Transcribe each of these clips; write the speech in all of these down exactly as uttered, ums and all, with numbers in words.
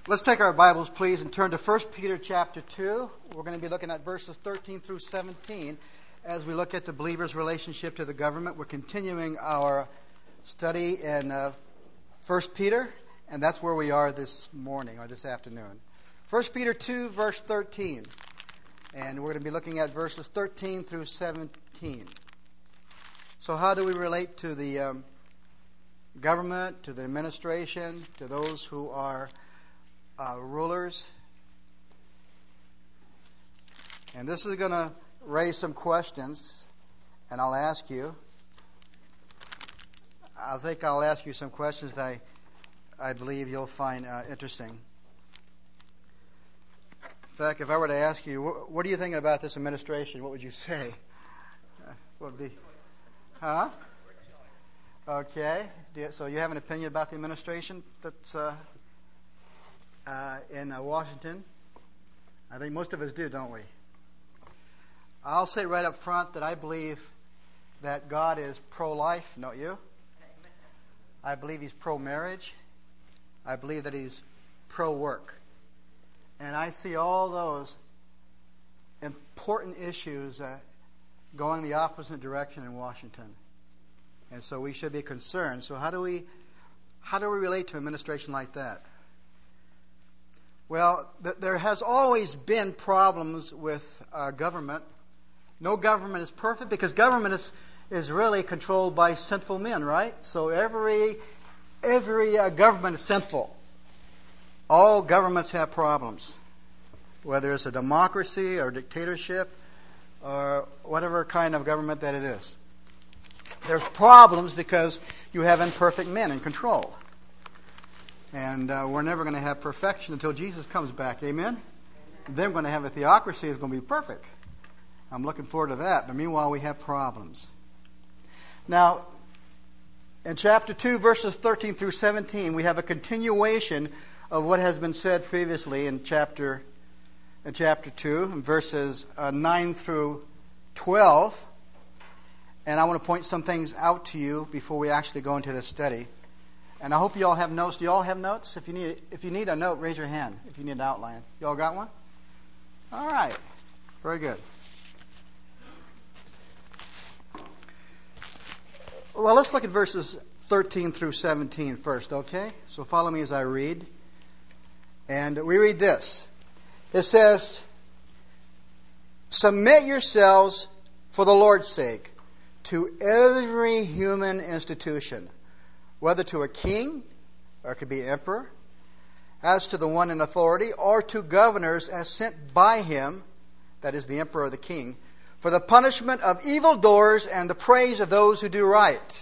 Let's take our Bibles, please, and turn to First Peter chapter two. We're going to be looking at verses thirteen through seventeen as we look at the believer's relationship to the government. We're continuing our study in uh, First Peter, and that's where we are this morning or this afternoon. First Peter two, verse thirteen. And we're going to be looking at verses thirteen through seventeen. So how do we relate to the um, government, to the administration, to those who are uh, rulers? And this is going to raise some questions, and I'll ask you. I think I'll ask you some questions that I, I believe you'll find uh, interesting. In fact, if I were to ask you, what, what are you thinking about this administration, what would you say? Uh, what would be? Huh? Okay. Do you, so you have an opinion about the administration that's uh, uh, in uh, Washington? I think most of us do, don't we? I'll say right up front that I believe that God is pro-life, don't you? I believe He's pro-marriage. I believe that He's pro-work. And I see all those important issues uh, going the opposite direction in Washington. And so we should be concerned. So how do we how do we relate to administration like that? Well, th- there has always been problems with uh, government. No government is perfect because government is, is really controlled by sinful men, right? So every every uh, government is sinful. All governments have problems, whether it's a democracy or dictatorship or whatever kind of government that it is. There's problems because you have imperfect men in control. And uh, we're never going to have perfection until Jesus comes back. Amen? Amen. Then we're going to have a theocracy that's going to be perfect. I'm looking forward to that. But meanwhile, we have problems. Now, in chapter two, verses thirteen through seventeen, we have a continuation of what has been said previously in chapter in chapter two, verses uh, nine through twelve. And I want to point some things out to you before we actually go into this study. And I hope you all have notes. Do you all have notes? If you need if you need a note, raise your hand if you need an outline. You all got one? All right. Very good. Well, let's look at verses thirteen through seventeen first, okay? So follow me as I read. And we read this. It says, "Submit yourselves for the Lord's sake to every human institution, whether to a king, or it could be an emperor, as to the one in authority, or to governors as sent by him," that is the emperor or the king, "for the punishment of evildoers and the praise of those who do right.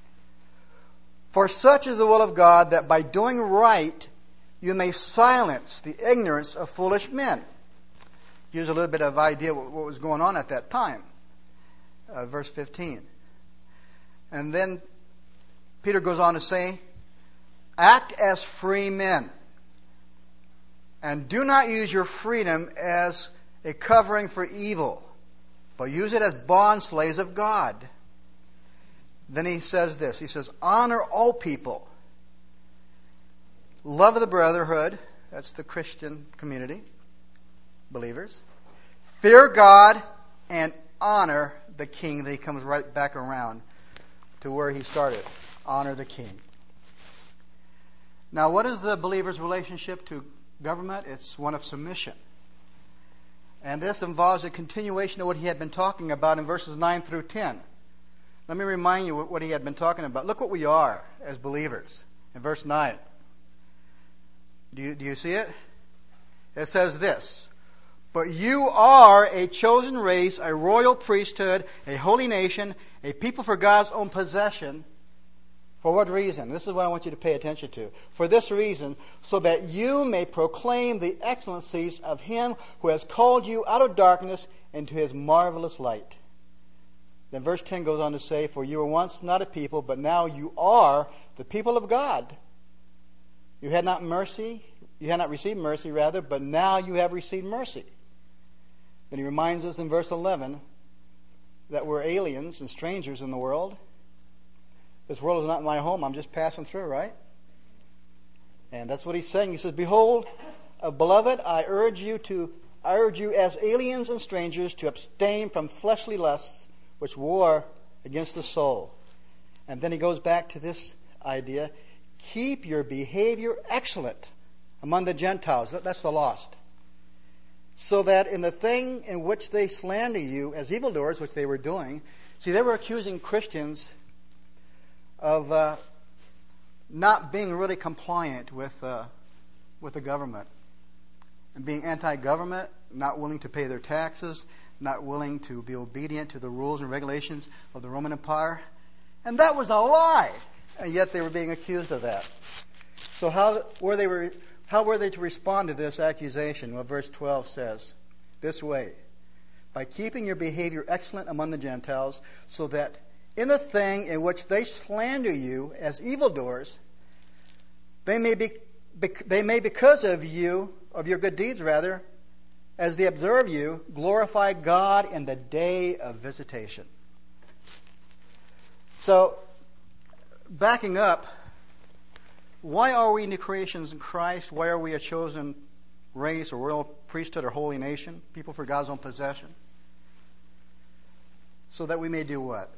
For such is the will of God, that by doing right you may silence the ignorance of foolish men." Gives a little bit of idea what was going on at that time. Uh, verse fifteen. And then Peter goes on to say, "Act as free men, and do not use your freedom as a covering for evil, but use it as bond slaves of God." Then he says this. He says, "Honor all people. Love the brotherhood." That's the Christian community, believers. "Fear God and honor the king." Then he comes right back around to where he started. Honor the king. Now, what is the believer's relationship to government? It's one of submission. And this involves a continuation of what he had been talking about in verses nine through ten. Let me remind you what he had been talking about. Look what we are as believers. In verse nine. Do you, do you see it? It says this. "But you are a chosen race, a royal priesthood, a holy nation, a people for God's own possession." For what reason? This is what I want you to pay attention to. "For this reason, so that you may proclaim the excellencies of Him who has called you out of darkness into His marvelous light." Then verse ten goes on to say, "For you were once not a people, but now you are the people of God. You had not mercy, you had not received mercy, rather, but now you have received mercy." Then he reminds us in verse eleven that we're aliens and strangers in the world. This world is not my home. I'm just passing through, right? And that's what he's saying. He says, behold, uh, beloved, I urge you to I urge you as aliens and strangers to abstain from fleshly lusts which war against the soul. And then he goes back to this idea. Keep your behavior excellent among the Gentiles. That's the lost. So that in the thing in which they slander you as evildoers, which they were doing. See, they were accusing Christians of uh, not being really compliant with uh, with the government. And being anti-government, not willing to pay their taxes, not willing to be obedient to the rules and regulations of the Roman Empire. And that was a lie. And yet they were being accused of that. So how were they were how were they to respond to this accusation? Well, verse twelve says, this way, by keeping your behavior excellent among the Gentiles, so that in the thing in which they slander you as evildoers, they may be they may because of you, of your good deeds rather, as they observe you, glorify God in the day of visitation. So, backing up, why are we new creations in Christ? Why are we a chosen race, or royal priesthood, or holy nation, people for God's own possession? So that we may do what?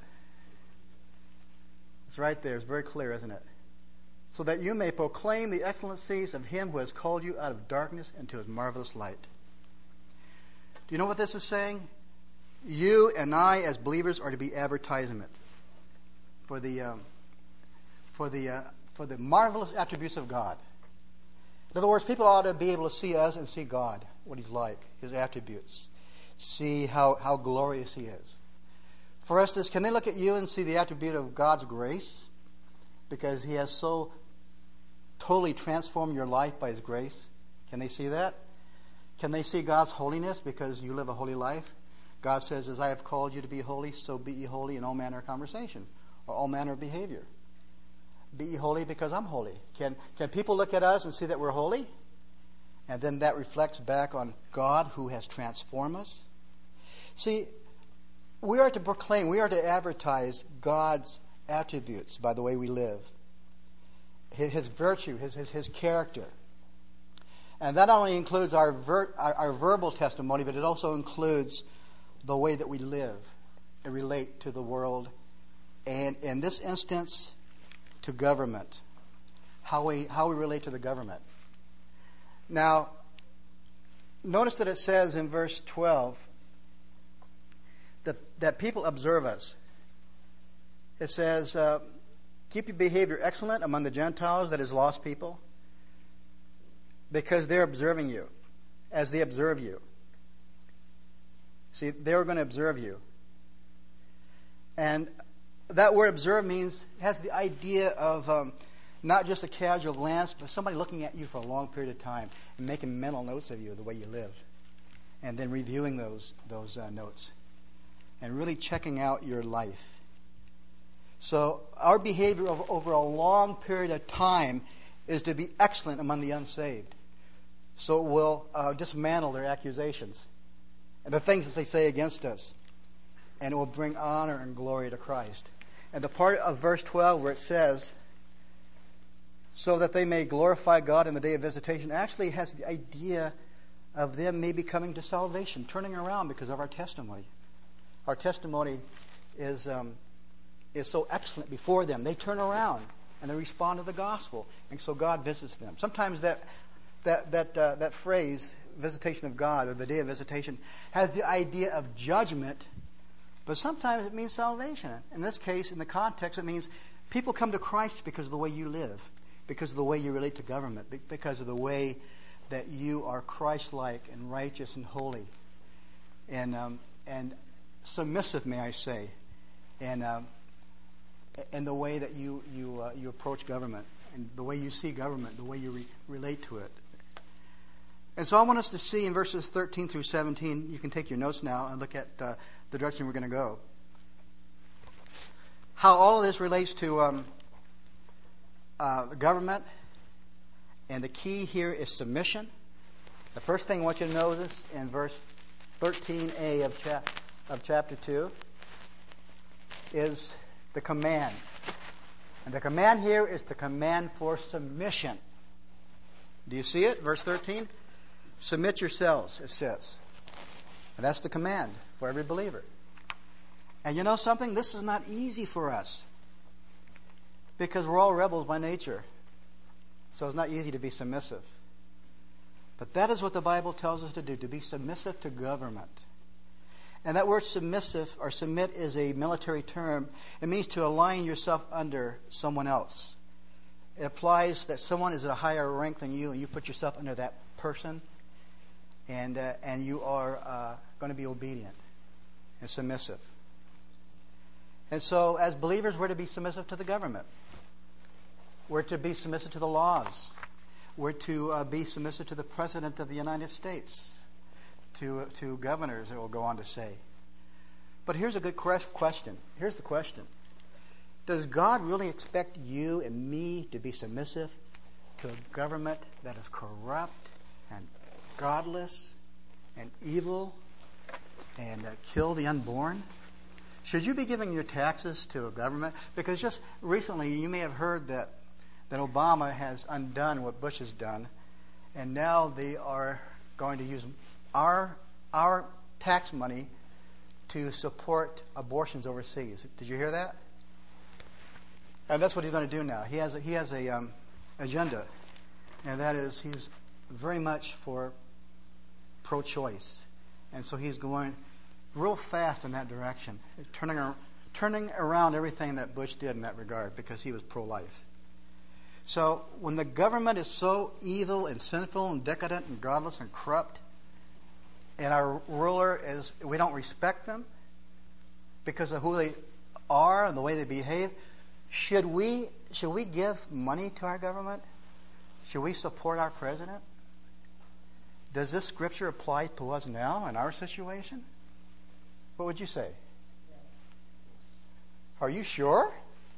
It's right there. It's very clear, isn't it? So that you may proclaim the excellencies of Him who has called you out of darkness into His marvelous light. Do you know what this is saying? You and I, as believers, are to be advertisement for the um, for the uh, for the marvelous attributes of God. In other words, people ought to be able to see us and see God, what He's like, His attributes, see how, how glorious He is. For instance, can they look at you and see the attribute of God's grace? Because He has so totally transformed your life by His grace. Can they see that? Can they see God's holiness because you live a holy life? God says, as I have called you to be holy, so be ye holy in all manner of conversation, or all manner of behavior. Be ye holy because I'm holy. Can, can people look at us and see that we're holy? And then that reflects back on God who has transformed us? See, we are to proclaim, we are to advertise God's attributes by the way we live. His, his virtue, his, his, his character. And that not only includes our, ver, our, our verbal testimony, but it also includes the way that we live and relate to the world. And in this instance, to government. How we, how we relate to the government. Now, notice that it says in verse twelve that, that people observe us. It says, uh, keep your behavior excellent among the Gentiles, that is, lost people, because they're observing you, as they observe you. See, they're going to observe you. And that word observe means, has the idea of um, not just a casual glance, but somebody looking at you for a long period of time and making mental notes of you, the way you live, and then reviewing those, those uh, notes and really checking out your life. So our behavior over, over a long period of time is to be excellent among the unsaved. So it will uh, dismantle their accusations and the things that they say against us. And it will bring honor and glory to Christ. And the part of verse twelve where it says, so that they may glorify God in the day of visitation, actually has the idea of them maybe coming to salvation, turning around because of our testimony. Our testimony is um, is so excellent before them. They turn around and they respond to the gospel. And so God visits them. Sometimes that that that uh, that phrase, visitation of God, or the day of visitation, has the idea of judgment, but sometimes it means salvation. In this case, in the context, it means people come to Christ because of the way you live, because of the way you relate to government, because of the way that you are Christ-like and righteous and holy, and um, and submissive, may I say, and um, and the way that you you uh, you approach government, and the way you see government, the way you re- relate to it. And so I want us to see in verses thirteen through seventeen, you can take your notes now and look at uh, the direction we're going to go, how all of this relates to um, uh, government. And the key here is submission. The first thing I want you to notice in verse thirteen a of, chap- of chapter two is the command. And the command here is the command for submission. Do you see it? Verse thirteen. Submit yourselves, it says. And that's the command for every believer. And you know something? This is not easy for us. Because we're all rebels by nature. So it's not easy to be submissive. But that is what the Bible tells us to do, to be submissive to government. And that word submissive or submit is a military term. It means to align yourself under someone else. It applies that someone is at a higher rank than you and you put yourself under that person. And, uh, and you are uh, going to be obedient and submissive. And so as believers, we're to be submissive to the government. We're to be submissive to the laws. We're to uh, be submissive to the President of the United States, to, uh, to governors, it will go on to say. But here's a good question. Here's the question. Does God really expect you and me to be submissive to a government that is corrupt and godless and evil and uh, kill the unborn? Should you be giving your taxes to a government? Because just recently you may have heard that, that Obama has undone what Bush has done, and now they are going to use our, our tax money to support abortions overseas. Did you hear that? And that's what he's going to do now. He has a, he has a um, agenda, and that is he's very much for pro-choice. And so he's going real fast in that direction, turning, turning around everything that Bush did in that regard because he was pro-life. So when the government is so evil and sinful and decadent and godless and corrupt, and our ruler is, we don't respect them because of who they are and the way they behave, should we, should we give money to our government? Should we support our president? Does this scripture apply to us now in our situation? What would you say? Are you sure?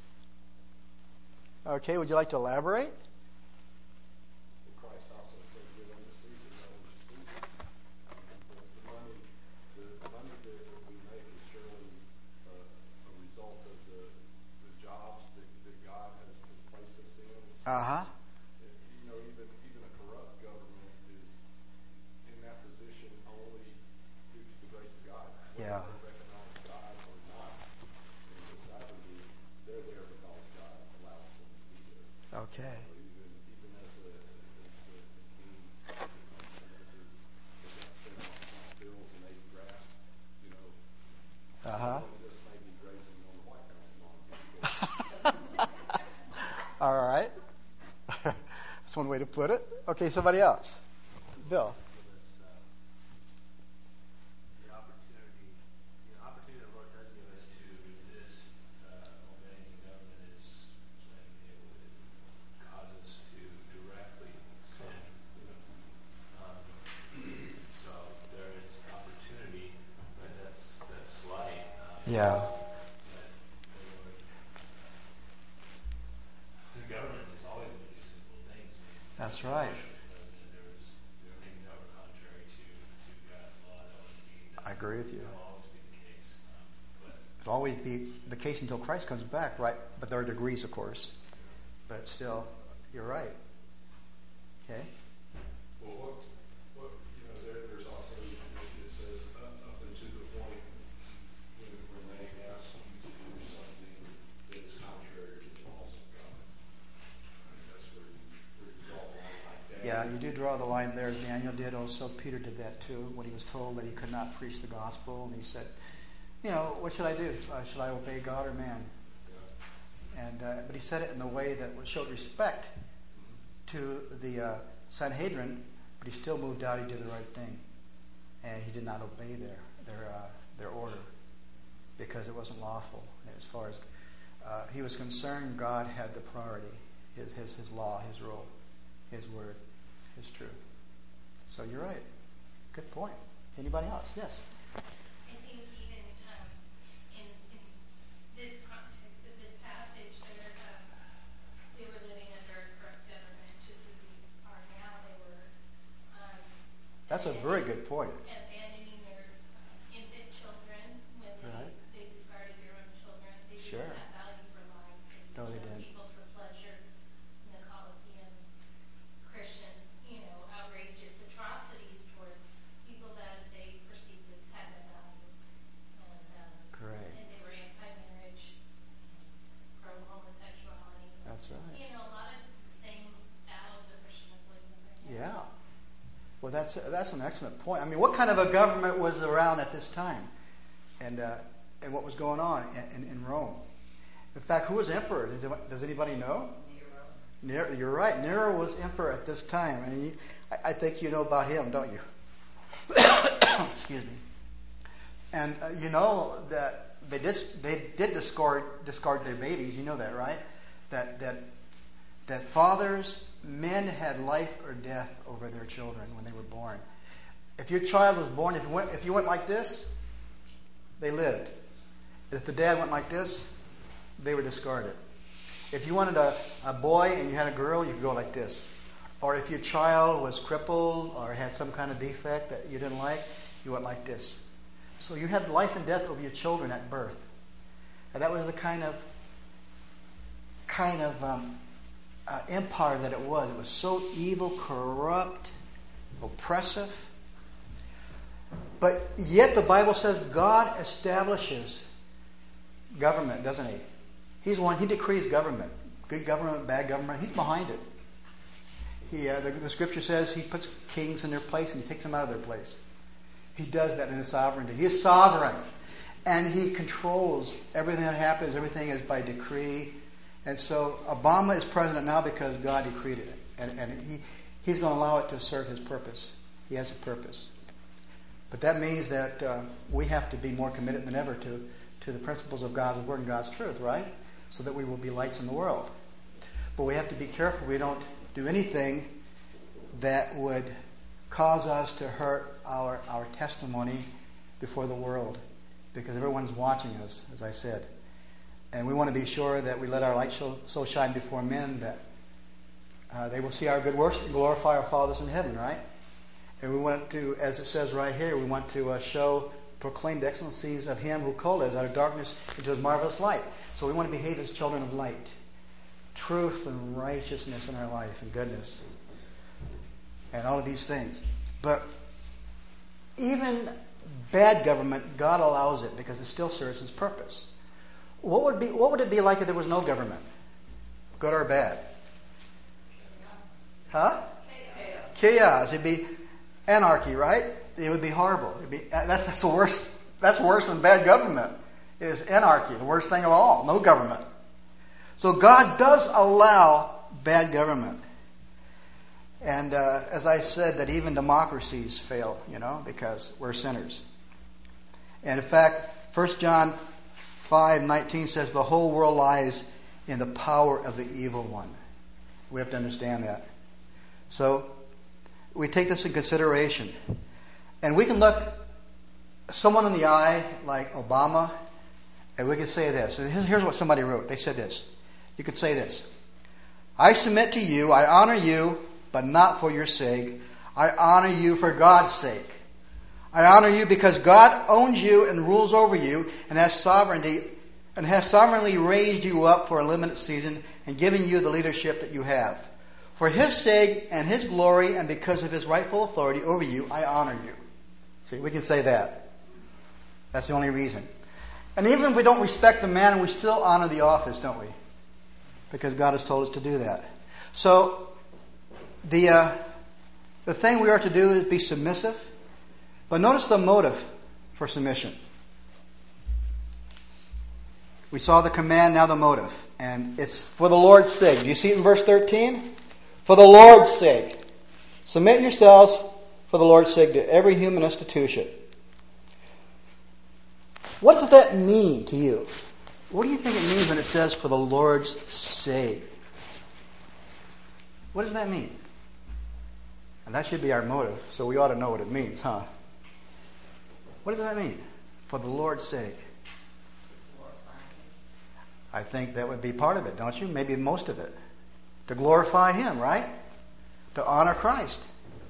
Okay, would you like to elaborate? Christ also said, "Give unto Caesar that which is Caesar." The money, the money that we make is surely a, a result of the, the jobs that, that God has, has placed us in. Uh huh. You know, even even a corrupt government is in that position only due to the grace of God. Yeah. Whether they recognize God or not, in society, they're there because God allows them to be there. Okay. So even even as a, as a king that comes to that got spent on bills and ate grass, you know, Uh huh. just maybe grazing on the White House lawn. All right. That's one way to put it. Okay, somebody else. Bill. The opportunity, the opportunity the Lord does give us to resist uh, obeying the government is when it would cause us to directly sin. Um, so there is opportunity, but that's that's slight. Um, Yeah. but the Lord, the government is always going to do sinful things. That's right. There was there were things that were contrary to, to God's law that would be. I agree with you. That will always be the case. Um, but It'll always be the case until Christ comes back, right? But there are degrees, of course. But still, you're right. Okay? Well, what, what, you know, there, there's also, it says, up, up unto the point when, when they ask you to do something that's contrary to the laws of God. I mean, that's where you, where you draw a line like that. Yeah, you do draw the line there. Daniel did also. Peter did that too when he was told that he could not preach the gospel. And he said, you know, what should I do? Uh, should I obey God or man? And uh, but he said it in a way that showed respect to the uh, Sanhedrin, but he still moved out. He did the right thing, and he did not obey their their uh, their order because it wasn't lawful. As far as uh, he was concerned, God had the priority: his his his law, his rule, his word, his truth. So you're right. Good point. Anybody else? Yes. I think even um, in, in this context of this passage, they're, um, they were living under a corrupt government, just as we are now. They were um, That's a very good point. abandoning their uh, infant children when they, Right. they discarded their own children. They Sure. didn't have value for life. They No, they killed didn't. people for pleasure in the Colosseums. Christians Well, that's that's an excellent point. I mean, what kind of a government was around at this time, and uh, and what was going on in, in, in Rome? In fact, who was emperor? Does, does anybody know? Nero. Nero. You're right. Nero was emperor at this time, and you, I, I think you know about him, don't you? Excuse me. And uh, you know that they did they did discard discard their babies. You know that, right? That that that fathers, men had life or death over their children when they were born. If your child was born, if you went if you went like this, they lived. If the dad went like this, they were discarded. If you wanted a, a boy and you had a girl, you could go like this. Or if your child was crippled or had some kind of defect that you didn't like, you went like this. So you had life and death over your children at birth. And that was the kind of kind of um, uh, empire that it was. It was so evil, corrupt, oppressive. But yet the Bible says God establishes government, doesn't he? He's one. He decrees government. Good government, bad government. He's behind it. He, uh, the, the Scripture says he puts kings in their place and he takes them out of their place. He does that in his sovereignty. He is sovereign. And he controls everything that happens. Everything is by decree. And so Obama is president now because God decreed it. And, and he, he's going to allow it to serve his purpose. He has a purpose. But that means that uh, we have to be more committed than ever to, to the principles of God's word and God's truth, right? So that we will be lights in the world. But we have to be careful we don't do anything that would cause us to hurt our, our testimony before the world. Because everyone's watching us, as I said. And we want to be sure that we let our light show, so shine before men that uh, they will see our good works and glorify our fathers in heaven, right? And we want to, as it says right here, we want to uh, show, proclaim the excellencies of him who called us out of darkness into his marvelous light. So we want to behave as children of light. Truth and righteousness in our life and goodness. And all of these things. But even bad government, God allows it because it still serves his purpose. What would be what would it be like if there was no government? Good or bad? Huh? Chaos. Chaos. It'd be anarchy, right? It would be horrible. It'd be that's that's the worst. That's worse than bad government. Is anarchy, the worst thing of all. No government. So God does allow bad government. And uh, as I said, that even democracies fail, you know, because we're sinners. And in fact, First John five nineteen says the whole world lies in the power of the evil one. We have to understand that. So we take this in consideration. And we can look someone in the eye like Obama, and we can say this. And here's what somebody wrote. They said this. You could say this. I submit to you, I honor you, but not for your sake. I honor you for God's sake. I honor you because God owns you and rules over you and has sovereignty and has sovereignly raised you up for a limited season and given you the leadership that you have. For his sake and his glory and because of his rightful authority over you, I honor you. See, we can say that. That's the only reason. And even if we don't respect the man, we still honor the office, don't we? Because God has told us to do that. So, the uh, the thing we are to do is be submissive. But notice the motive for submission. We saw the command, now the motive. And it's for the Lord's sake. Do you see it in verse thirteen? For the Lord's sake. Submit yourselves for the Lord's sake to every human institution. What does that mean to you? What do you think it means when it says for the Lord's sake? What does that mean? And that should be our motive, so we ought to know what it means, huh? What does that mean? For the Lord's sake. I think that would be part of it, don't you? Maybe most of it. To glorify him, right? To honor Christ.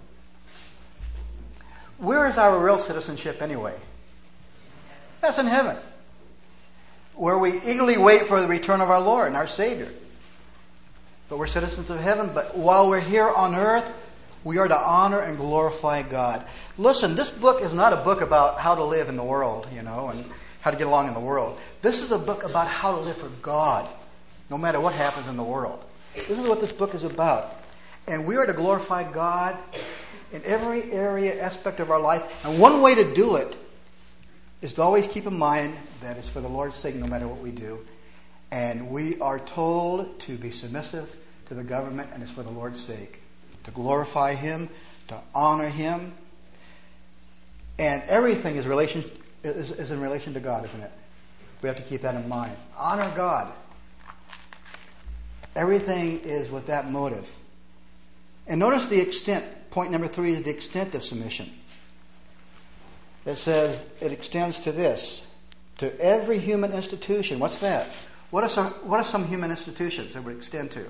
Where is our real citizenship anyway? That's in heaven. Where we eagerly wait for the return of our Lord and our Savior. But we're citizens of heaven. But while we're here on earth, we are to honor and glorify God. Listen, this book is not a book about how to live in the world, you know, and how to get along in the world. This is a book about how to live for God, no matter what happens in the world. This is what this book is about. And we are to glorify God in every area, aspect of our life. And one way to do it is to always keep in mind that it's for the Lord's sake no matter what we do. And we are told to be submissive to the government, and it's for the Lord's sake. To glorify Him, to honor Him. And everything is, relation, is, is in relation to God, isn't it? We have to keep that in mind. Honor God. Everything is with that motive. And notice the extent. Point number three is the extent of submission. It says it extends to this. To every human institution. What's that? What are some, what are some human institutions that would extend to?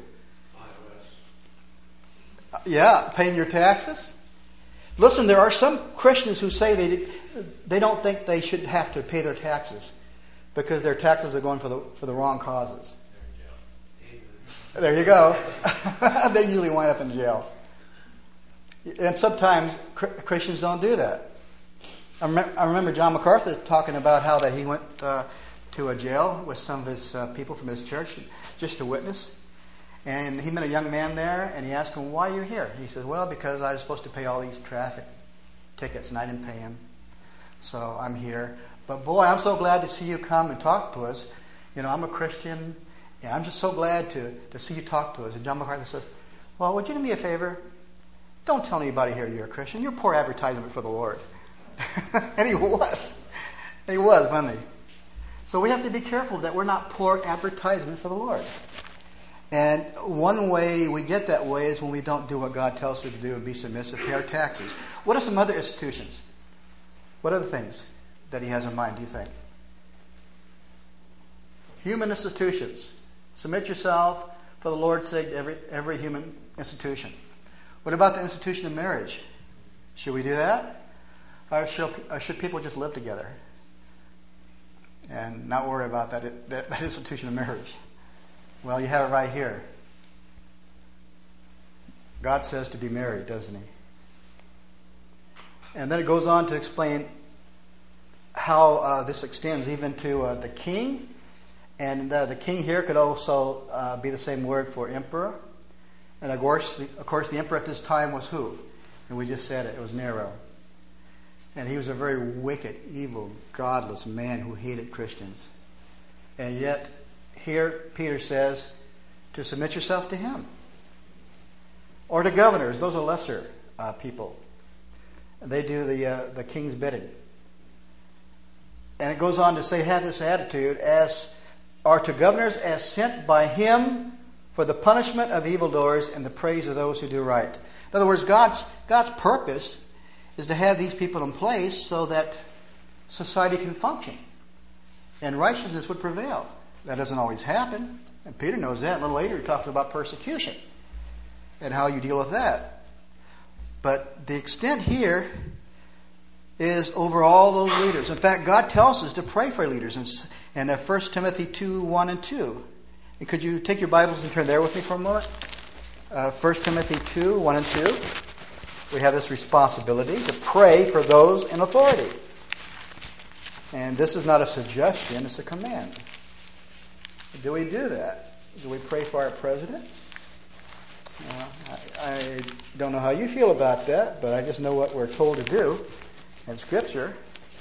Uh, yeah, paying your taxes. Listen, there are some Christians who say they they don't think they should have to pay their taxes because their taxes are going for the for the wrong causes. There you go. They usually wind up in jail. And sometimes Christians don't do that. I, rem- I remember John MacArthur talking about how that he went uh, to a jail with some of his uh, people from his church just to witness. And he met a young man there, and he asked him, "Why are you here?" He says, "Well, because I was supposed to pay all these traffic tickets, and I didn't pay them. So I'm here. But boy, I'm so glad to see you come and talk to us. You know, I'm a Christian, and I'm just so glad to, to see you talk to us." And John MacArthur says, "Well, would you do me a favor? Don't tell anybody here you're a Christian. You're poor advertisement for the Lord." And he was. He was, wasn't he? So we have to be careful that we're not poor advertisement for the Lord. And one way we get that way is when we don't do what God tells us to do and be submissive, pay our taxes. What are some other institutions? What are the things that he has in mind, do you think? Human institutions. Submit yourself for the Lord's sake to every, every human institution. What about the institution of marriage? Should we do that? Or should, or should people just live together and not worry about that, that, that institution of marriage? Well, you have it right here. God says to be married, doesn't He? And then it goes on to explain how uh, this extends even to uh, the king. And uh, the king here could also uh, be the same word for emperor. And of course, the, of course, the emperor at this time was who? And we just said it. It was Nero. And he was a very wicked, evil, godless man who hated Christians. And yet, here Peter says to submit yourself to him. Or to governors. Those are lesser uh, people. They do the uh, the king's bidding. And it goes on to say, have this attitude as are to governors as sent by him for the punishment of evildoers and the praise of those who do right. In other words, God's God's purpose is to have these people in place so that society can function and righteousness would prevail. That doesn't always happen. And Peter knows that. A little later he talks about persecution and how you deal with that. But the extent here is over all those leaders. In fact, God tells us to pray for leaders in, in First Timothy two, one and two. And could you take your Bibles and turn there with me for a moment? Uh, First Timothy two, one and two. We have this responsibility to pray for those in authority. And this is not a suggestion, it's a command. Do we do that? Do we pray for our president? Well, I, I don't know how you feel about that, but I just know what we're told to do in Scripture.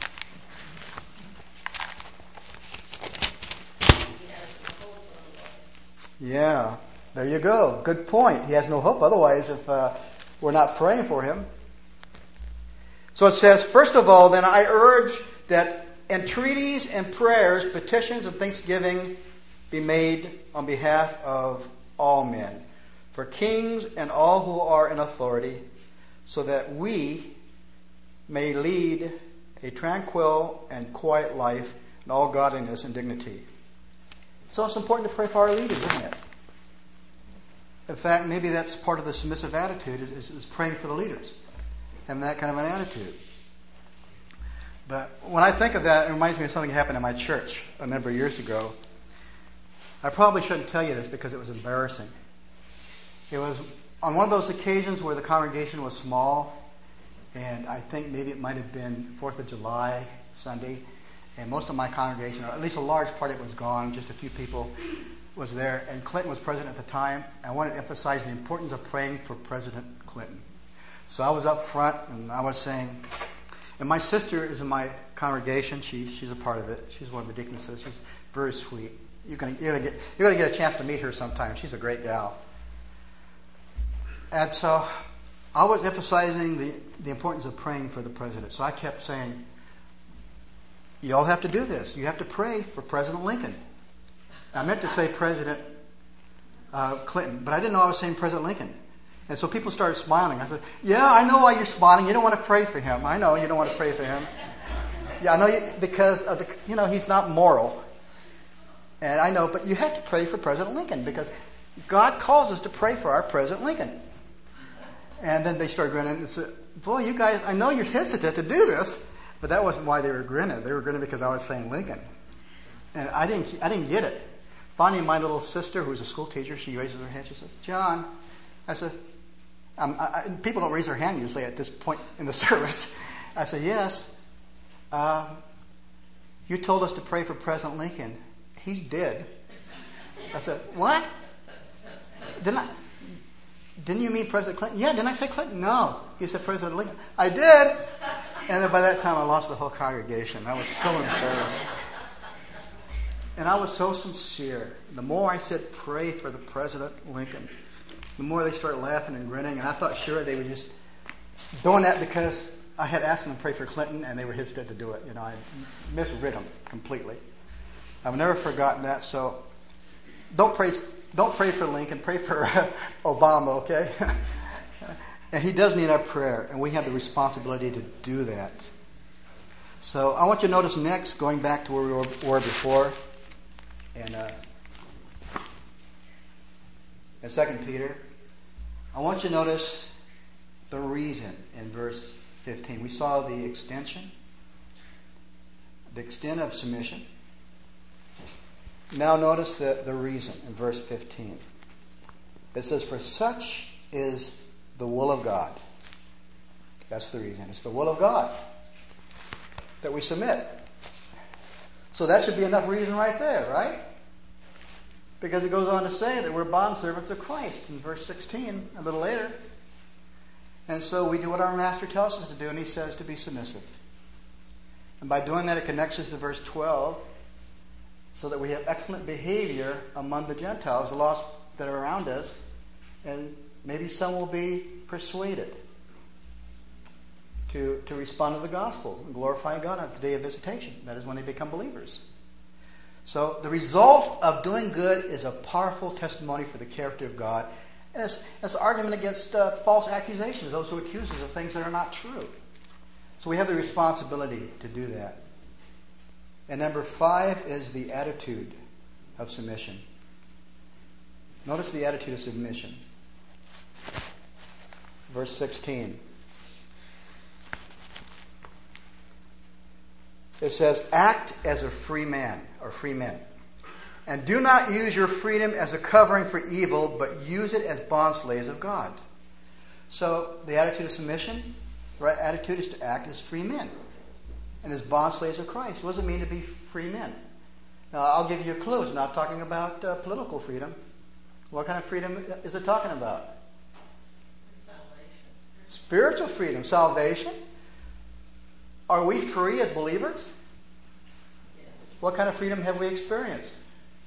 Yeah, there you go. Good point. He has no hope otherwise if uh, we're not praying for him. So it says, first of all, then I urge that entreaties and prayers, petitions and thanksgiving be made on behalf of all men, for kings and all who are in authority, so that we may lead a tranquil and quiet life in all godliness and dignity. So it's important to pray for our leaders, isn't it? In fact, maybe that's part of the submissive attitude, is, is, is praying for the leaders, having that kind of an attitude. But when I think of that, it reminds me of something that happened in my church a number of years ago. I probably shouldn't tell you this because it was embarrassing. It was on one of those occasions where the congregation was small, and I think maybe it might have been fourth of July Sunday, and most of my congregation, or at least a large part of it, was gone. Just a few people was there, and Clinton was president at the time. I wanted to emphasize the importance of praying for President Clinton. So I was up front, and I was saying, and my sister is in my congregation. She she's a part of it. She's one of the deaconesses. She's very sweet. You're gonna you're gonna get you're gonna get a chance to meet her sometime. She's a great gal. And so I was emphasizing the, the importance of praying for the president. So I kept saying, you all have to do this. You have to pray for President Lincoln. I meant to say President uh, Clinton, but I didn't know I was saying President Lincoln. And so people started smiling. I said, yeah, I know why you're smiling. You don't want to pray for him. I know you don't want to pray for him. Yeah, I know you, because of the, you know, he's not moral. And I know, but you have to pray for President Lincoln because God calls us to pray for our President Lincoln. And then they started grinning and said, boy, you guys, I know you're hesitant to do this, but that wasn't why they were grinning. They were grinning because I was saying Lincoln. And I didn't I didn't get it. Finally, my little sister, who's a school teacher, she raises her hand. She says, John, I said, um, I, I, people don't raise their hand usually at this point in the service. I said, yes, uh, you told us to pray for President Lincoln. He's dead. I said, what? Didn't I? Didn't you mean President Clinton? Yeah, didn't I say Clinton? No. You said President Lincoln. I did. And then by that time, I lost the whole congregation. I was so embarrassed. And I was so sincere. The more I said, pray for the President Lincoln, the more they started laughing and grinning. And I thought, sure, they were just doing that because I had asked them to pray for Clinton, and they were hesitant to do it. You know, I misread them completely. I've never forgotten that. So don't pray. Don't pray for Lincoln. Pray for Obama, okay? And he does need our prayer, and we have the responsibility to do that. So I want you to notice next, going back to where we were, were before, in, uh, in Second Peter, I want you to notice the reason in verse fifteen. We saw the extension, the extent of submission. Now notice the, the reason in verse fifteen. It says, for such is the will of God. That's the reason. It's the will of God that we submit. So that should be enough reason right there, right? Because it goes on to say that we're bondservants of Christ in verse sixteen, a little later. And so we do what our master tells us to do, and he says to be submissive. And by doing that, it connects us to verse twelve, so that we have excellent behavior among the Gentiles, the lost that are around us, and maybe some will be persuaded to, to respond to the gospel and glorify God on the day of visitation. That is when they become believers. So the result of doing good is a powerful testimony for the character of God. And it's, it's an argument against uh, false accusations, those who accuse us of things that are not true. So we have the responsibility to do that. And number five is the attitude of submission. Notice the attitude of submission. Verse sixteen. It says, act as a free man or free men. And do not use your freedom as a covering for evil, but use it as bondslaves of God. So the attitude of submission, the right attitude is to act as free men and as bondslaves of Christ. What does it mean to be free men? Now, I'll give you a clue. It's not talking about uh, political freedom. What kind of freedom is it talking about? Salvation. Spiritual freedom. Salvation. Are we free as believers? Yes. What kind of freedom have we experienced?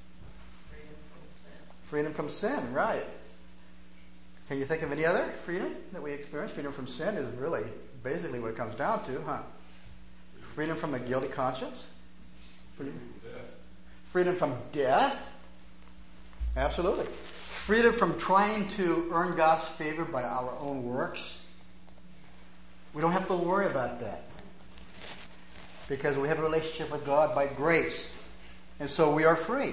Freedom from sin. Freedom from sin, right. Can you think of any other freedom that we experience? Freedom from sin is really basically what it comes down to, huh? Freedom from a guilty conscience? Freedom, freedom from death? Absolutely. Freedom from trying to earn God's favor by our own works? We don't have to worry about that. Because we have a relationship with God by grace. And so we are free.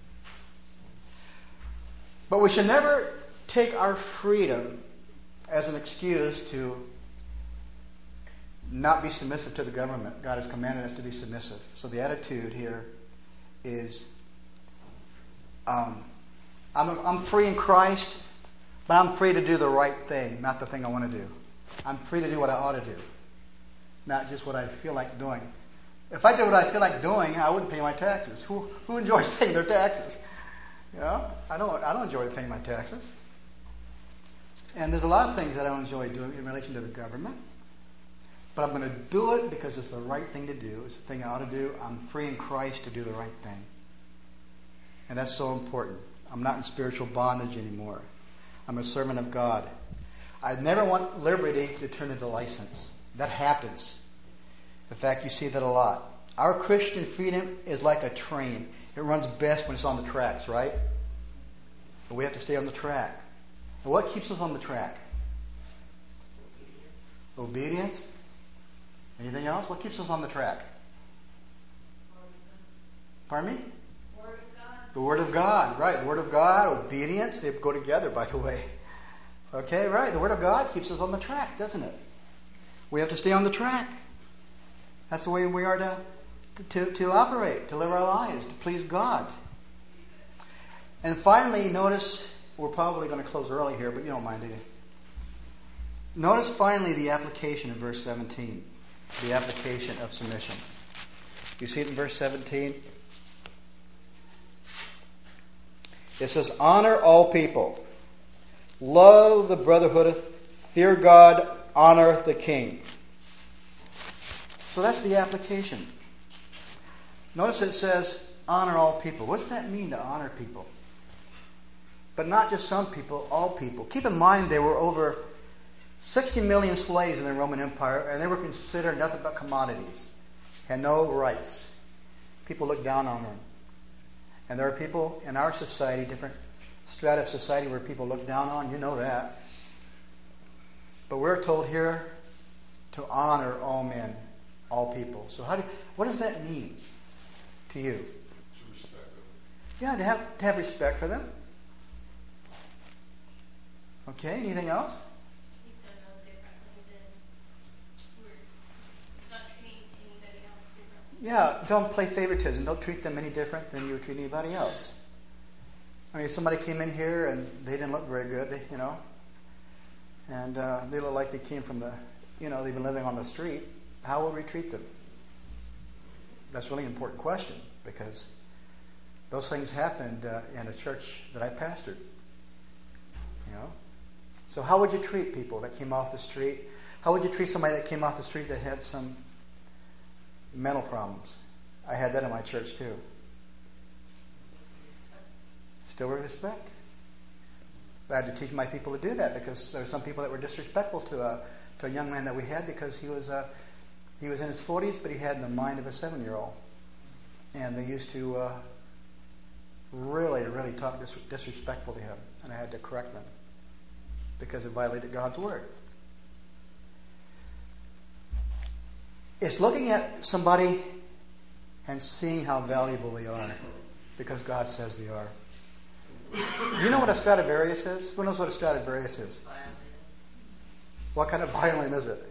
But we should never take our freedom as an excuse to not be submissive to the government. God has commanded us to be submissive. So the attitude here is, um, I'm, I'm free in Christ, but I'm free to do the right thing, not the thing I want to do. I'm free to do what I ought to do, not just what I feel like doing. If I did what I feel like doing, I wouldn't pay my taxes. Who who enjoys paying their taxes? You know, I don't. I don't enjoy paying my taxes. And there's a lot of things that I don't enjoy doing in relation to the government. But I'm going to do it because it's the right thing to do. It's the thing I ought to do. I'm free in Christ to do the right thing. And that's so important. I'm not in spiritual bondage anymore. I'm a servant of God. I never want liberty to turn into license. That happens. In fact, you see that a lot. Our Christian freedom is like a train. It runs best when it's on the tracks, right? But we have to stay on the track. And what keeps us on the track? Obedience. Anything else? What keeps us on the track? Pardon me? Word of God. The Word of God, right. The Word of God, obedience, they go together, by the way. Okay, right. The Word of God keeps us on the track, doesn't it? We have to stay on the track. That's the way we are to, to, to operate, to live our lives, to please God. And finally, notice, we're probably going to close early here, but you don't mind, do you? Notice finally the application of verse seventeen. The application of submission. You see it in verse seventeen? It says, honor all people. Love the brotherhood. Fear God. Honor the king. So that's the application. Notice it says, honor all people. What does that mean to honor people? But not just some people, all people. Keep in mind there were over sixty million slaves in the Roman Empire, and they were considered nothing but commodities. Had no rights. People looked down on them. And there are people in our society, different strata of society where people look down on. You know that. But we're told here to honor all men, all people. So how do what does that mean to you? To respect them. Yeah, to have to have respect for them. Okay, anything else? Treat them no differently than we're not treating anybody else differently. Yeah, don't play favoritism. Don't treat them any different than you would treat anybody else. I mean, if somebody came in here and they didn't look very good, they, you know, and uh, they look like they came from the, you know, they've been living on the street, how would we treat them? That's a really important question because those things happened uh, in a church that I pastored. You know? So how would you treat people that came off the street? How would you treat somebody that came off the street that had some mental problems? I had that in my church too. Still with respect. I had to teach my people to do that because there were some people that were disrespectful to a to a young man that we had because he was uh, he was in his forties, but he had the mind of a seven-year-old, and they used to uh, really, really talk dis- disrespectful to him, and I had to correct them because it violated God's word. It's looking at somebody and seeing how valuable they are because God says they are. You know what a Stradivarius is? Who knows what a Stradivarius is? What kind of violin is it?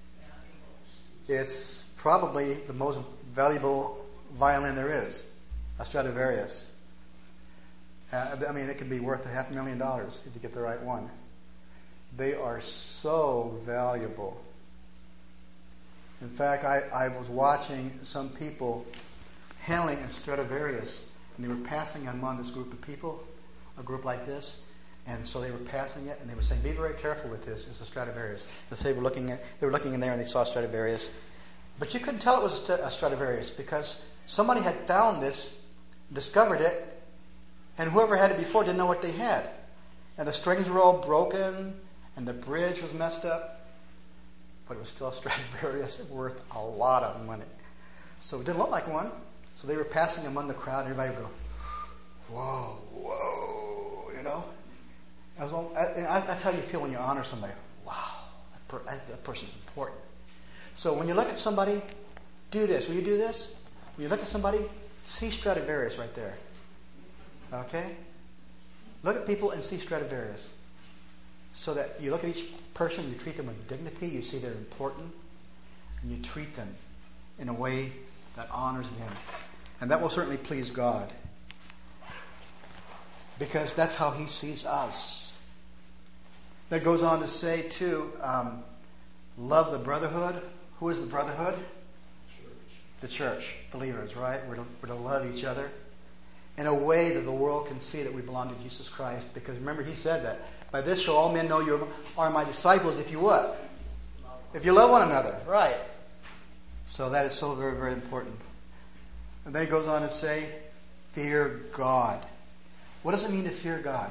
It's probably the most valuable violin there is, a Stradivarius. Uh, I mean, it could be worth a half a million dollars if you get the right one. They are so valuable. In fact, I, I was watching some people handling a Stradivarius, and they were passing among this group of people, a group like this, and so they were passing it, and they were saying, "Be very careful with this. It's a Stradivarius." So they were looking at, they were looking in there, and they saw a Stradivarius, but you couldn't tell it was a Stradivarius because somebody had found this, discovered it, and whoever had it before didn't know what they had, and the strings were all broken, and the bridge was messed up, but it was still a Stradivarius worth a lot of money. So it didn't look like one. So they were passing among the crowd, and everybody would go, "Whoa, whoa," you know. I was all, I, that's how you feel when you honor somebody. Wow, that, per, that, that person's important. So when you look at somebody, do this. Will you do this? When you look at somebody, see Stradivarius right there. Okay? Look at people and see Stradivarius. So that you look at each person, you treat them with dignity, you see they're important, and you treat them in a way that honors them. And that will certainly please God. Because that's how He sees us. That goes on to say, too, um, love the brotherhood. Who is the brotherhood? Church. The church. Believers, right? We're to, we're to love each other. in a way that the world can see that we belong to Jesus Christ. Because remember, he said that. By this shall all men know you are my disciples if you what? If you love one another. Right. So that is so very, very important. And then he goes on to say, fear God. What does it mean to fear God?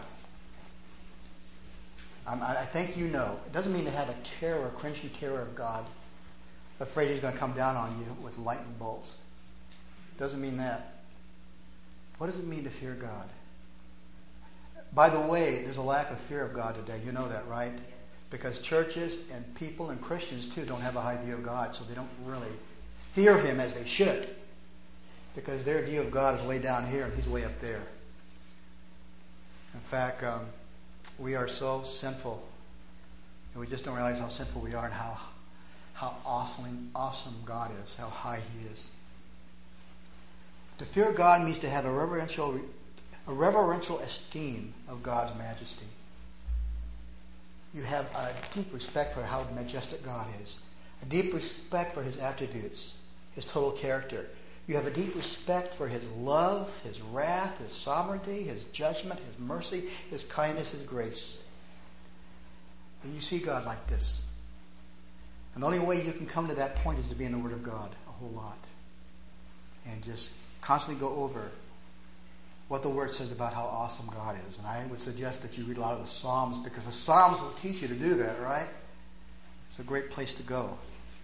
Um, I, I think you know. It doesn't mean to have a terror, a cringing terror of God, afraid he's going to come down on you with lightning bolts. It doesn't mean that. What does it mean to fear God? By the way, there's a lack of fear of God today. You know that, right? Because churches and people and Christians too don't have a high view of God, so they don't really fear him as they should. Because their view of God is way down here and he's way up there. In fact, um, we are so sinful, and we just don't realize how sinful we are and how how awesome, awesome God is, how high he is. To fear God means to have a reverential, a reverential esteem of God's majesty. You have a deep respect for how majestic God is, a deep respect for his attributes, his total character. You have a deep respect for his love, his wrath, his sovereignty, his judgment, his mercy, his kindness, his grace. And you see God like this. And the only way you can come to that point is to be in the Word of God a whole lot. And just constantly go over what the Word says about how awesome God is. And I would suggest that you read a lot of the Psalms, because the Psalms will teach you to do that, right? It's a great place to go.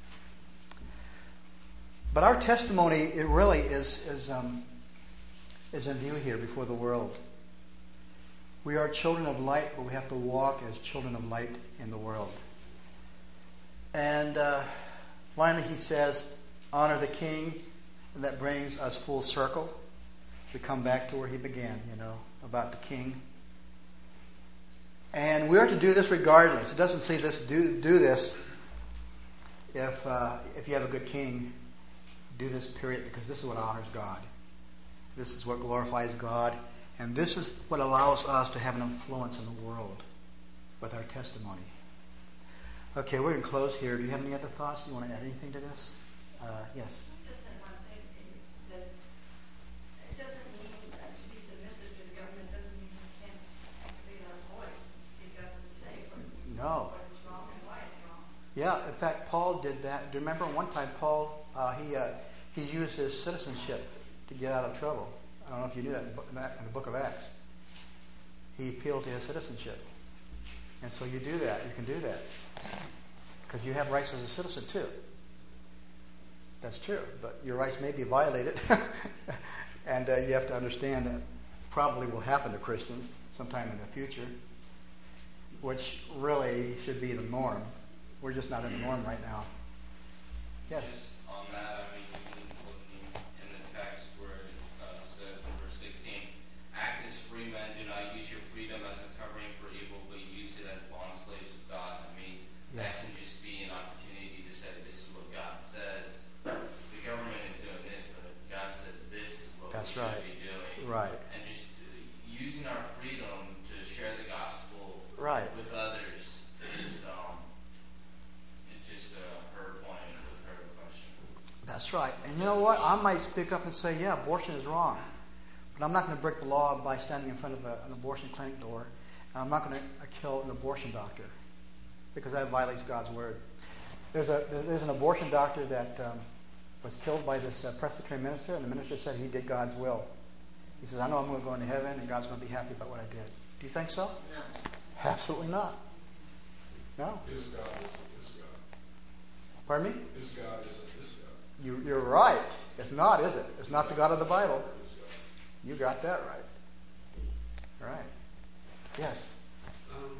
But our testimony, it really is, is, um, is in view here before the world. We are children of light, but we have to walk as children of light in the world. And uh, finally he says, honor the king, and that brings us full circle. We come back to where he began, you know, about the king. And we are to do this regardless. It doesn't say this, do, do this if, uh, if you have a good king. Do this, period, because this is what honors God. This is what glorifies God. And this is what allows us to have an influence in the world with our testimony. Okay, we're going to close here. Do you have any other thoughts? Do you want to add anything to this? Uh, yes? Just that one thing, that it doesn't mean uh, to be submissive to the government doesn't mean we can't activate our voice and speak up and say what, No. what is wrong and why it's wrong. Yeah, in fact, Paul did that. Do you remember one time Paul, uh, he uh, he used his citizenship to get out of trouble. I don't know if you knew that in the book of Acts. He appealed to his citizenship. And so you do that. You can do that. Because you have rights as a citizen too. That's true. But your rights may be violated. And uh, you have to understand that probably will happen to Christians sometime in the future, which really should be the norm. We're just not in the norm right now. Yes? On that, I mean, looking in the text where it uh, says in verse sixteen, act as free men, do not use your freedom as a covering for evil, but use it as bond slaves of God. I mean, Yes. that can just be an opportunity to say, this is what God says. The government is doing this, but God says this is what That's we should right. be doing. Right. And just uh, using our freedom to share the gospel Right. with others is um, it's just uh, her point with her question. That's right. And you know what? I might speak up and say, yeah, abortion is wrong. But I'm not going to break the law by standing in front of a, an abortion clinic door. And I'm not going to kill an abortion doctor, because that violates God's word. There's a there's an abortion doctor that um, was killed by this uh, Presbyterian minister, and the minister said he did God's will. He says, I know I'm going to go into heaven, and God's going to be happy about what I did. Do you think so? No. Absolutely not. No? His God isn't this God. Pardon me? His God isn't this God. You, you're right. It's not, is it? It's not the God of the Bible. His God. You got that right. Right. Yes. Um,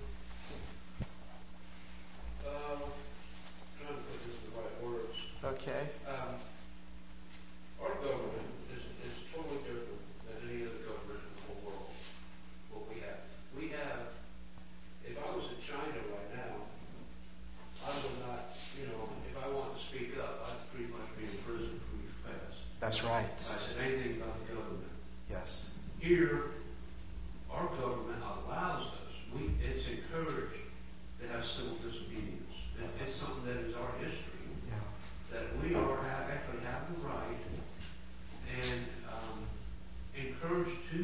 uh, trying to put this in the right words. Okay. Um, our government is, is totally different than any other government in the whole world. What we have, we have. If I was in China right now, I would not, you know, if I want to speak up, I'd pretty much be in prison pretty fast. That's right. If I said anything about the government. Yes. Here, our government allows us, we, it's encouraged to have civil disobedience. It, it's something that is our history, Yeah. that we are have, actually have the right and um, encouraged to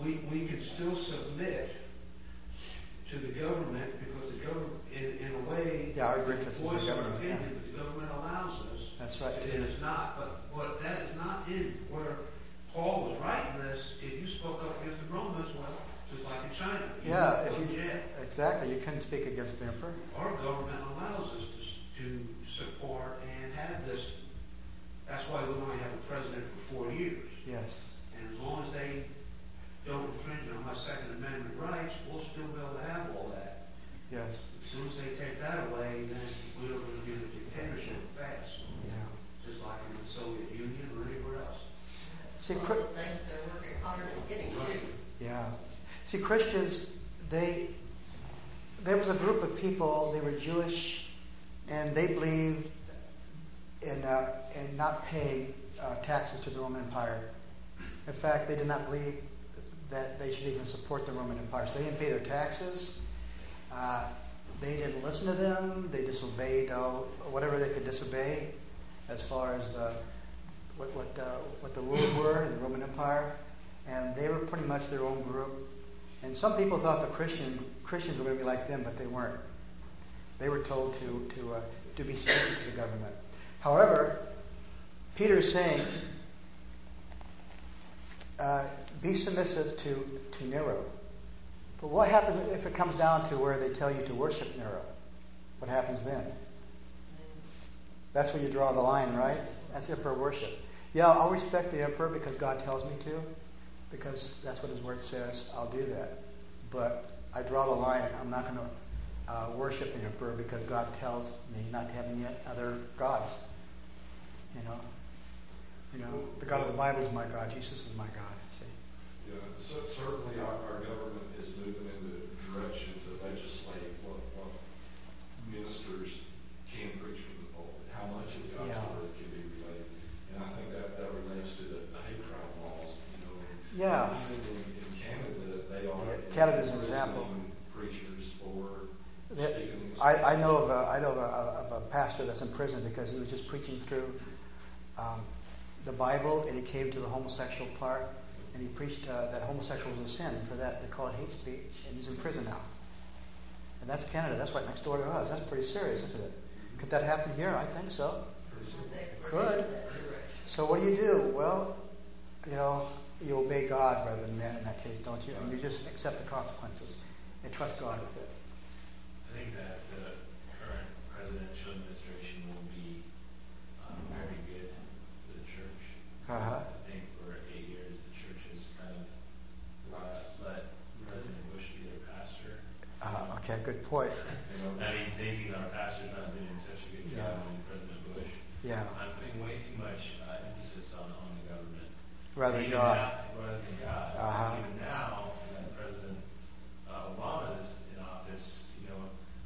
we, we can still submit to the government because the government, in, in a way, Yeah, our agreements is the voice our government, yeah. opinion, but the government allows us. That's right, And too. it's not, but what that is not in where Paul was writing this. If you spoke up against the Romans, well, just like in China, you Yeah, would if go to you, jail. exactly. You couldn't speak against the emperor. Our government allows us to, to support and have this. That's why we only have a president for four years. Yes. And as long as they don't infringe on my Second Amendment rights, we'll still be able to have all that. Yes. As soon as they take that away, then we're going to be in a dictatorship fast, Yeah. just like in the Soviet Union or anywhere else. See, One Chri- of the things they're working hard at getting to. yeah. See, Christians, they there was a group of people. They were Jewish, and they believed in uh, in not paying uh, taxes to the Roman Empire. In fact, they did not believe that they should even support the Roman Empire. So they didn't pay their taxes. Uh, they didn't listen to them. They disobeyed uh, whatever they could disobey, as far as the what what uh, what the rules were in the Roman Empire, and they were pretty much their own group. And some people thought the Christian Christians were going to be like them, but they weren't. They were told to to uh, to be subject to the government. However, Peter is saying, uh, be submissive to to Nero. But what happens if it comes down to where they tell you to worship Nero? What happens then? That's where you draw the line, right? That's emperor worship. Yeah, I'll respect the emperor because God tells me to, because that's what his word says. I'll do that. But I draw the line. I'm not going to uh, worship the emperor because God tells me not to have any other gods. You know, you know, the God of the Bible is my God. Jesus is my God. See? Yeah, so certainly our, our government is moving in the direction to legislate what, what ministers can preach from the pulpit, how much of God's Yeah. word can be relayed. And I think that, that relates to the, the hate crime laws, you know. and Yeah. Even in, in Canada, they are Yeah, Canada's an example. imprisoning preachers for That- speaking. I, I know of a, I know of a, of a pastor that's in prison because he was just preaching through um, the Bible, and he came to the homosexual part, and he preached uh, that homosexual was a sin. And for that, they call it hate speech, and he's in prison now. And that's Canada. That's right next door to us. That's pretty serious, isn't it? Could that happen here? I think so. Could. So what do you do? Well, you know, you obey God rather than man in that case, don't you? And you just accept the consequences and trust God with it. I think that the current presidential administration will be um, very good to the church. Uh-huh. I think for eight years the church has kind of uh, let President Bush be their pastor. Uh, okay, good point. You know, I mean, thinking our pastor's not doing such a good job Yeah. in President Bush. Yeah, I'm putting way too much uh, emphasis on, on the government. rather than Even God. Now, rather than God. Uh-huh. Even now, when President uh, Obama is in office, you know,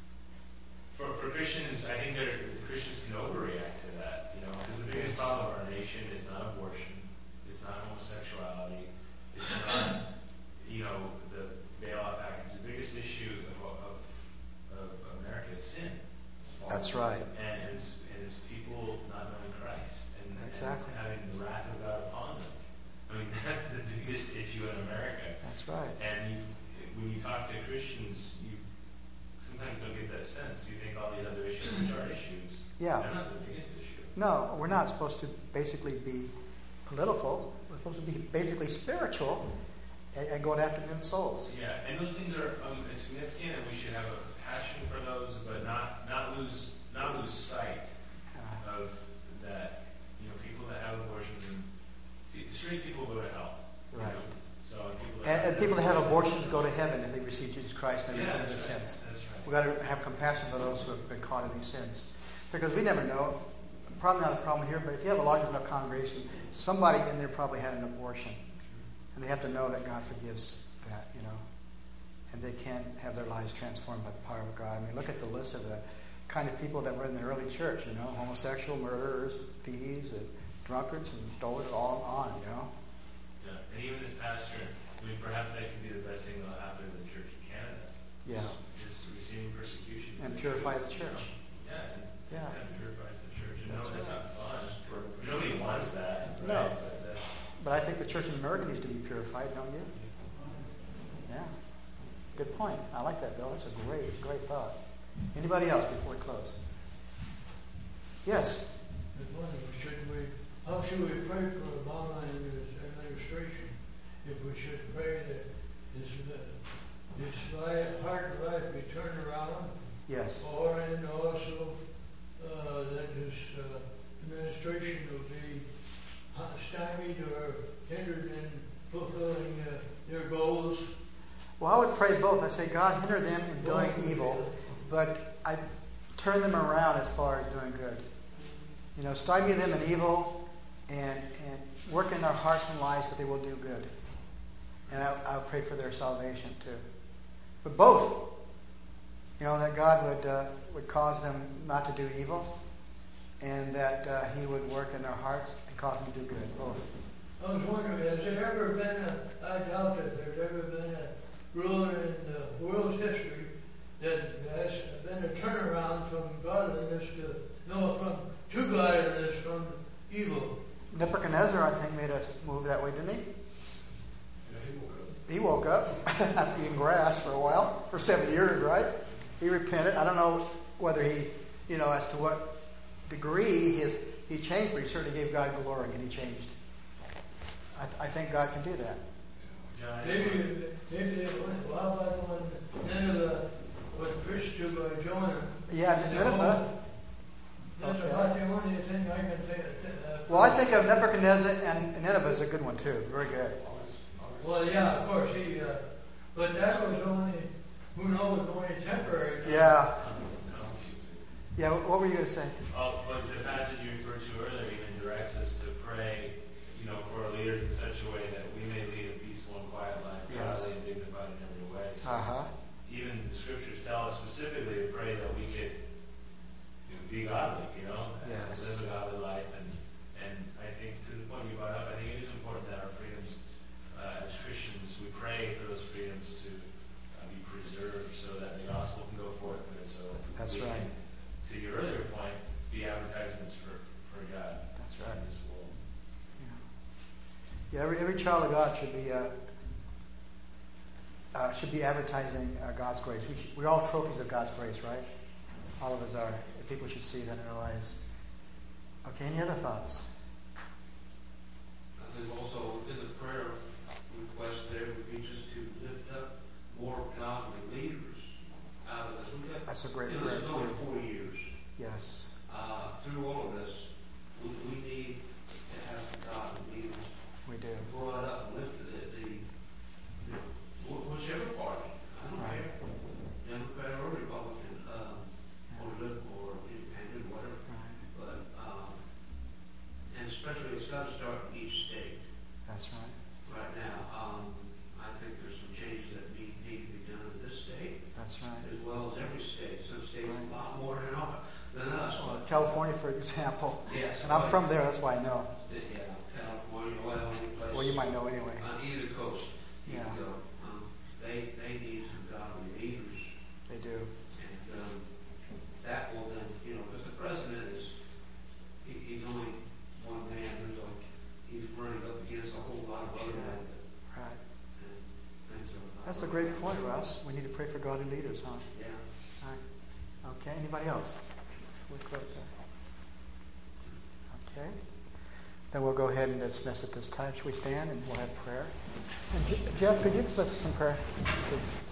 for, for Christians, I think they're, Christians can overreact to that. You know, because the biggest problem of our nation is not abortion, it's not homosexuality, it's not, you know, the bailout package. The biggest issue of, of, of America is sin. It's false. That's right. And it's, and it's people not knowing Christ and, Exactly. and having the wrath of God upon them. I mean, that's the biggest issue in America. That's right. And you, when you talk to Christians, you sometimes don't get that sense. You think all these other issues, which are issues, Yeah. they're not the biggest issue. No, we're not supposed to basically be political. We're supposed to be basically spiritual and, and going after men's souls. Yeah, and those things are um, significant, and we should have a passion for those, but not not lose not lose sight Uh, of that. You know, people that have abortions, and straight people go to hell. you Right. know. So people that and, and people that have abortions go to heaven if they receive Jesus Christ and yeah, repent of that's their right. sins. That's right. We've got to have compassion for those who have been caught in these sins. Because we never know. Probably not a problem here, but if you have a large enough congregation, somebody in there probably had an abortion. And they have to know that God forgives that, you know. And they can have their lives transformed by the power of God. I mean, look at the list of the kind of people that were in the early church, you know, homosexual, murderers, thieves, and drunkards, and dolers, all on, you know. Yeah, and even as pastor, I mean, perhaps that could be the best thing that'll happen to the church in Canada. Yeah. Just, just receiving persecution. And purify the church. Yeah, and Yeah. yeah, it purifies the church. And That's no, that's right. not fun. Nobody wants that, right? No. But that's, But I think the church in America needs to be purified, don't you? Yeah. Good point. I like that, Bill. That's a great, great thought. Anybody else before we close? Yes. I was wondering, should we, how should we pray for Obama and his administration? If we should pray that his, uh, his life, heart and life be turned around, Yes. or and also uh, that his uh, administration will be uh, stymied or hindered in fulfilling uh, their goals. Well, I would pray both. I say, God, hinder them in doing evil, but I turn them around as far as doing good. You know, stymie them in evil and, and work in their hearts and lives that they will do good. And I, I would pray for their salvation too. But both. You know, that God would uh, would cause them not to do evil, and that uh, He would work in their hearts and cause them to do good. Both. I was wondering, has there ever been a, I doubt that there's ever been a ruler in the world's history that has been a turnaround from godliness to, no, from to godliness from evil. Nebuchadnezzar, I think, made a move that way, didn't he? Yeah, He woke up after eating grass for a while, for seven years, right? He repented. I don't know whether he, you know, as to what degree his he changed, but he certainly gave God glory, and he changed. I, th- I think God can do that. Maybe, maybe they went, well, how about when Nineveh was preached to by Jonah? Yeah, And Nineveh. That's Okay. about the only thing I can think of. Uh, Well, I think of Nebuchadnezzar and Nineveh is a good one too. Very good. Well, yeah, of course, he, uh, but that was only, who knows, only temporary. Yeah. Yeah. What were you going to say? Uh, but the passage you referred to earlier even directs us to pray, you know, for our leaders in such a way that we may lead a peaceful and quiet life, Yes. godly and dignified in every way. So Uh huh. even the scriptures tell us specifically to pray that we could, you know, be godly, you know, and Yes. live a godly life. And and I think to the point you brought up, I think it is important that our freedoms uh, as Christians, we pray for those freedoms to uh, be preserved so that the gospel can go forth with. So That's we right. can, to your earlier point, be advertisements for, for God. That's right. In this world. Yeah. Every every child of God should be uh, uh, should be advertising uh, God's grace. We should, we're all trophies of God's grace, right? All of us are. People should see that in our lives. Okay. Any other thoughts? I think also in the prayer request there would be just to lift up more godly leaders out of this. We got, That's a great you know, prayer this is only too. four years. Yes. Uh, through all of this, we, we need to have godly leaders We do. brought up and lifted at the, you know, wh- whichever party. I don't Right. care. Democrat or Republican, um, or liberal or independent, whatever. Right. But, um, and especially it's got to start in each state That's right. right now. Um, I think there's some changes that need, need to be done in this state That's right. as well as every state. Some states Right. a lot more than, our- than us. Well, But California, for example. yes, And I'm but- from there. That's why I know. Yeah, California, well, any place. Well, you might know anyway. On either coast, you Yeah. can go. Um, they, they need some godly leaders. They do. And um, that will then, you know, because the president is, he, he's only one man who's like, he's running up against a whole lot of other men. Right. And things are. That's a great point, Russ. We need to pray for godly leaders, huh? Yeah. All right. Okay. Anybody else? We're close here. Okay. Then we'll go ahead and dismiss at this time. Shall we stand and we'll have prayer? And Je- Jeff, could you dismiss us in prayer, please?